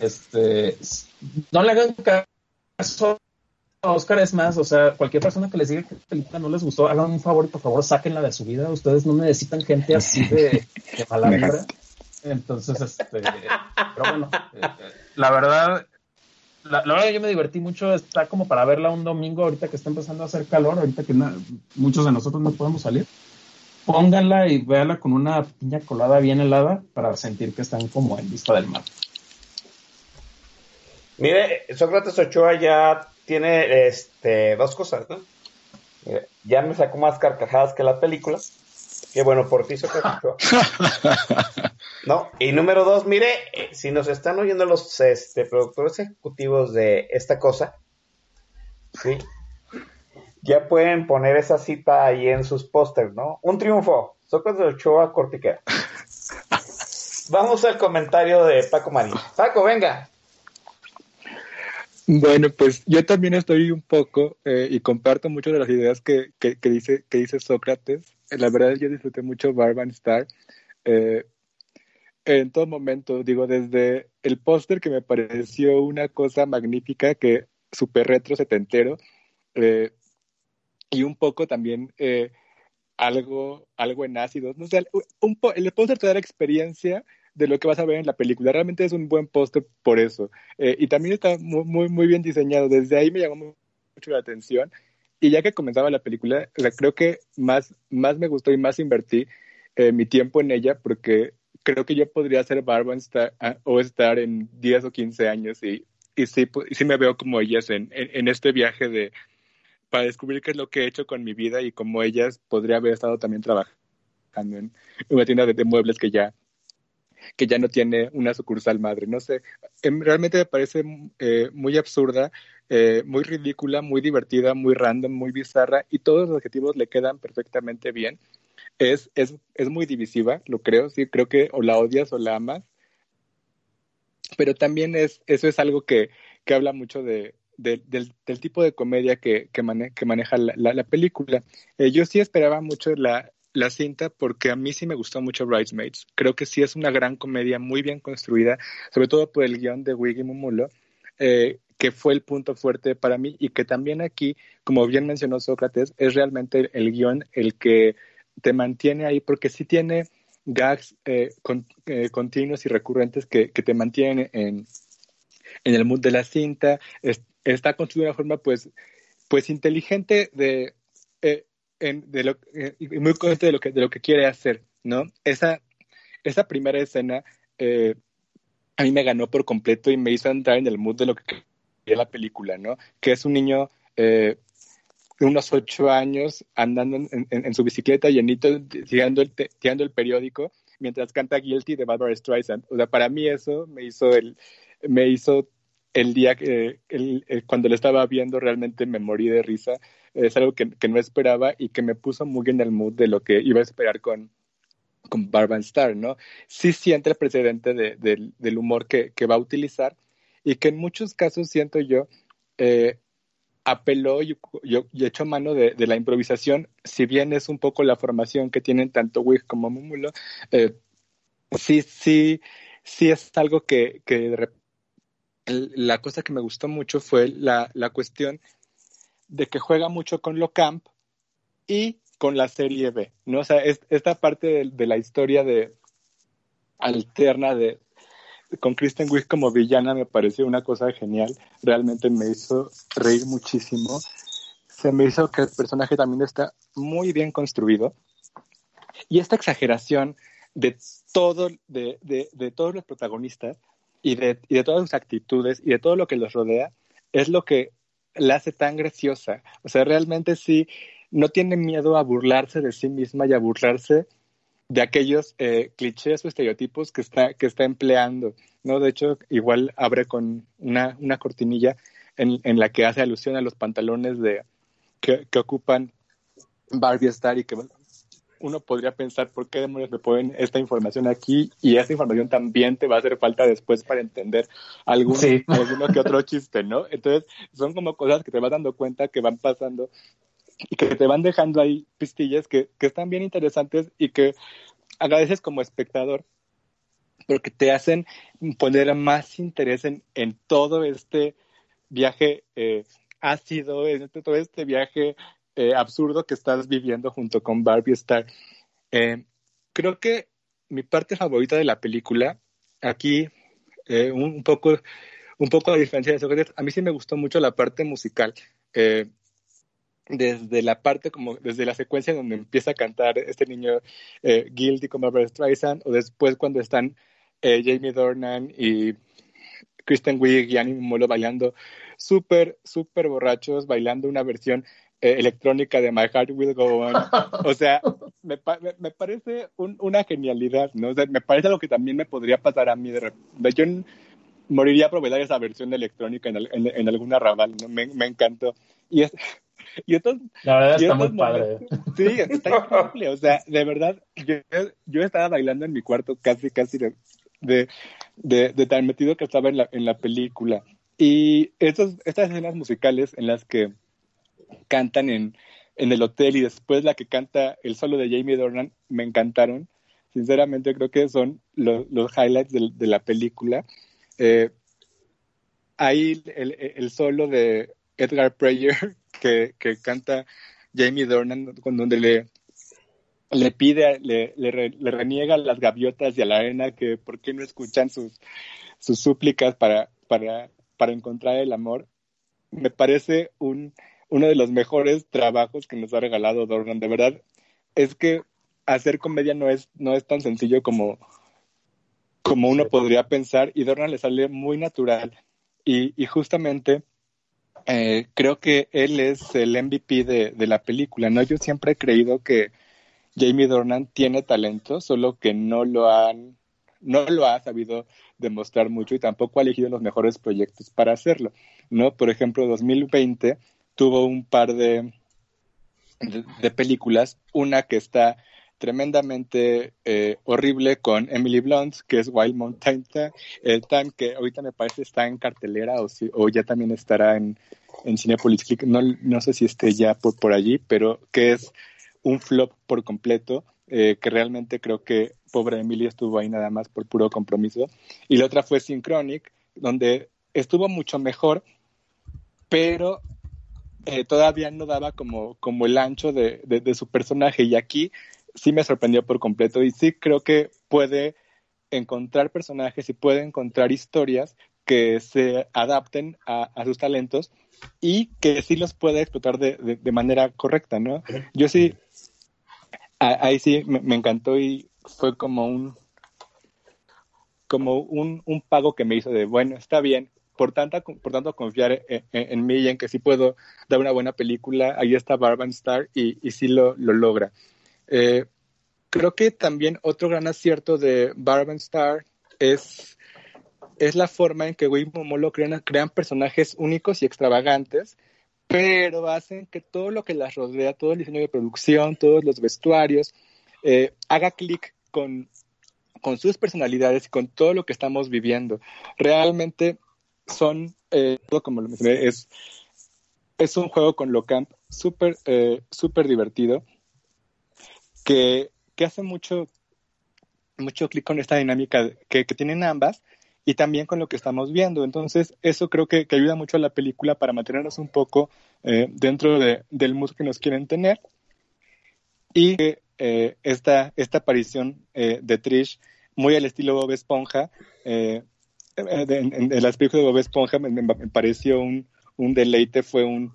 [SPEAKER 14] No le hagan caso a Oscar, es más, o sea, cualquier persona que les diga que la película no les gustó, hagan un favor y por favor sáquenla de su vida. Ustedes no necesitan gente así de mala vibra. Entonces, pero bueno, la verdad yo me divertí mucho. Está como para verla un domingo ahorita que está empezando a hacer calor, ahorita que muchos de nosotros no podemos salir. Pónganla y véanla con una piña colada bien helada para sentir que están como en vista del mar.
[SPEAKER 12] Mire, Sócrates Ochoa ya tiene dos cosas, ¿no? Mire, ya me sacó más carcajadas que la película. Qué bueno por ti, Sócrates Ochoa. No, y número 2, mire, si nos están oyendo los productores ejecutivos de esta cosa, sí, ya pueden poner esa cita ahí en sus pósters, ¿no? Un triunfo, Sócrates Ochoa Cortiquera. Vamos al comentario de Paco Marín. Paco, venga.
[SPEAKER 10] Bueno, pues yo también estoy un poco y comparto mucho de las ideas que dice Sócrates. La verdad yo disfruté mucho Barb and Star. En todo momento, digo, desde el póster que me pareció una cosa magnífica, que súper retro setentero, y un poco también algo en ácido. No sé, el póster te da la experiencia de lo que vas a ver en la película. Realmente es un buen póster por eso. Y también está muy, muy bien diseñado. Desde ahí me llamó mucho la atención. Y ya que comenzaba la película, o sea, creo que más me gustó y más invertí mi tiempo en ella, porque creo que yo podría ser Barb o estar en 10 o 15 años y sí me veo como ellas en este viaje para descubrir qué es lo que he hecho con mi vida y como ellas podría haber estado también trabajando en una tienda de muebles que ya no tiene una sucursal madre. No sé, realmente me parece muy absurda, muy ridícula, muy divertida, muy random, muy bizarra, y todos los adjetivos le quedan perfectamente bien. Es muy divisiva, lo creo, sí, creo que o la odias o la amas, pero también eso es algo que habla mucho del tipo de comedia que maneja la película. Yo sí esperaba mucho la cinta, porque a mí sí me gustó mucho Bridesmaids. Creo que sí es una gran comedia, muy bien construida, sobre todo por el guión de Wiggy Mumulo, que fue el punto fuerte para mí, y que también aquí, como bien mencionó Sócrates, es realmente el guión el que te mantiene ahí, porque sí tiene gags continuos y recurrentes que te mantienen en el mood de la cinta. Está construida de una forma pues inteligente y muy consciente de lo que quiere hacer, ¿no? Esa primera escena a mí me ganó por completo y me hizo entrar en el mood de lo que quería la película, ¿no? Que es un niño de unos 8 años andando en su bicicleta llenito, tirando el periódico mientras canta Guilty de Barbra Streisand. O sea, para mí eso me hizo el día cuando lo estaba viendo, realmente me morí de risa. Es algo que no esperaba y que me puso muy en el mood de lo que iba a esperar con Barb and Star, ¿no? Sí siente el precedente del humor que va a utilizar, y que en muchos casos siento yo apeló y echó mano de la improvisación. Si bien es un poco la formación que tienen tanto Wig como Mumulo, sí es algo que de repente, la cosa que me gustó mucho fue la cuestión de que juega mucho con lo camp y con la serie B, ¿no? O sea, esta parte de la historia alterna con Kristen Wiig como villana me pareció una cosa genial. Realmente me hizo reír muchísimo. Se me hizo que el personaje también está muy bien construido, y esta exageración de todos los protagonistas y de todas sus actitudes y de todo lo que los rodea es lo que la hace tan graciosa. O sea, realmente sí no tiene miedo a burlarse de sí misma y a burlarse de aquellos clichés o estereotipos que está empleando, ¿no? De hecho, igual abre con una cortinilla en la que hace alusión a los pantalones que ocupan Barbie Star, y que uno podría pensar, ¿por qué demonios me ponen esta información aquí? Y esta información también te va a hacer falta después para entender alguno que otro chiste, ¿no? Entonces, son como cosas que te vas dando cuenta que van pasando y que te van dejando ahí pistillas que están bien interesantes, y que agradeces como espectador porque te hacen poner más interés en todo este viaje ácido, en todo este viaje absurdo que estás viviendo junto con Barbie Star. Creo que mi parte favorita de la película, aquí un poco a diferencia de Sócrates, a mí sí me gustó mucho la parte musical. Desde la secuencia donde empieza a cantar este niño Guilty con Barbra Streisand, o después cuando están Jamie Dornan y Kristen Wiig y Annie Molo bailando súper borrachos, bailando una versión electrónica de My Heart Will Go On. O sea, me parece una genialidad, ¿no? O sea, me parece algo que también me podría pasar a mí de repente. Yo moriría por bailar esa versión de electrónica en algún arrabal, ¿no? Me encantó. Y
[SPEAKER 14] la verdad está muy padre.
[SPEAKER 10] Sí, está increíble. O sea, de verdad, yo estaba bailando en mi cuarto casi de tan metido que estaba en la película. Y estas escenas musicales en las que cantan en el hotel y después la que canta el solo de Jamie Dornan me encantaron. Sinceramente creo que son los highlights de la película. Ahí el solo de Edgar Prayer que canta Jamie Dornan, con donde le pide, le reniega a las gaviotas y a la arena que por qué no escuchan sus súplicas para encontrar el amor. Me parece uno de los mejores trabajos que nos ha regalado Dornan. De verdad, es que hacer comedia no es tan sencillo como uno podría pensar, y Dornan le sale muy natural. Y justamente creo que él es el MVP de la película, ¿no? Yo siempre he creído que Jamie Dornan tiene talento, solo que no lo ha sabido demostrar mucho y tampoco ha elegido los mejores proyectos para hacerlo, ¿no? Por ejemplo, 2020 tuvo un par de películas, una que está tremendamente horrible con Emily Blunt, que es Wild Mountain Time, que ahorita me parece está en cartelera o ya también estará en Cinépolis Click, no sé si esté ya por allí, pero que es un flop por completo, que realmente creo que pobre Emily estuvo ahí nada más por puro compromiso. Y la otra fue Synchronic, donde estuvo mucho mejor, pero todavía no daba como el ancho de su personaje, y aquí sí me sorprendió por completo, y sí creo que puede encontrar personajes y puede encontrar historias que se adapten a sus talentos y que sí los puede explotar de manera correcta, ¿no? Yo sí, ahí sí me encantó, y fue como un pago que me hizo de, bueno, está bien, por tanto confiar en mí y en que sí puedo dar una buena película. Ahí está Barbra Star y sí lo logra. Creo que también otro gran acierto de Barbra Star es la forma en que Wei Momolo crean personajes únicos y extravagantes, pero hacen que todo lo que las rodea, todo el diseño de producción, todos los vestuarios, haga clic con sus personalidades y con todo lo que estamos viviendo. Realmente son, como lo mencioné, es un juego con lo camp súper divertido, que hace mucho clic con esta dinámica que tienen ambas y también con lo que estamos viendo. Entonces eso creo que ayuda mucho a la película para mantenernos un poco dentro del mood que nos quieren tener. Y esta aparición de Trish, muy al estilo Bob Esponja, en las películas de Bob Esponja me pareció un deleite, fue un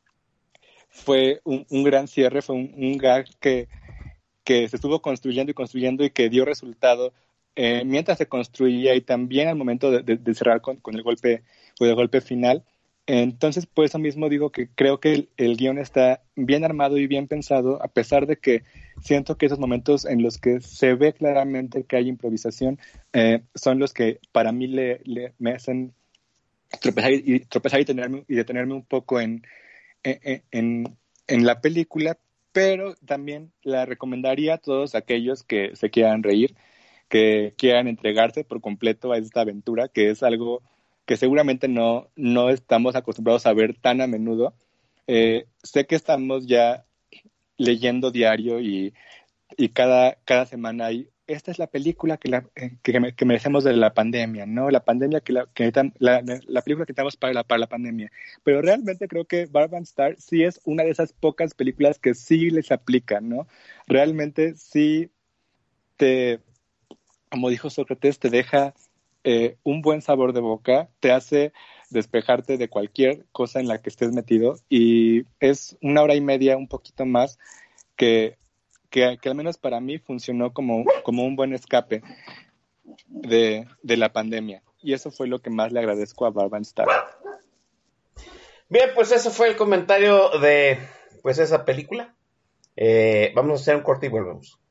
[SPEAKER 10] gran cierre, fue un gag que se estuvo construyendo y que dio resultado mientras se construía y también al momento de cerrar con el golpe final. Entonces, por eso mismo digo que creo que el guión está bien armado y bien pensado, a pesar de que siento que esos momentos en los que se ve claramente que hay improvisación son los que para mí me hacen tropezar y detenerme un poco en la película, pero también la recomendaría a todos aquellos que se quieran reír, que quieran entregarse por completo a esta aventura, que es algo que seguramente no estamos acostumbrados a ver tan a menudo. Sé que estamos ya leyendo diario y cada semana hay esta es la película que merecemos de la pandemia, ¿no? La pandemia la película que tenemos para la pandemia. Pero realmente creo que Barb and Star sí es una de esas pocas películas que sí les aplican, ¿no? Realmente sí como dijo Sócrates, te deja un buen sabor de boca, te hace despejarte de cualquier cosa en la que estés metido, y es 1 hora y media, un poquito más, que al menos para mí funcionó como un buen escape de la pandemia. Y eso fue lo que más le agradezco a Barb and Star.
[SPEAKER 12] Bien, pues eso fue el comentario de esa película. Vamos a hacer un corte y volvemos.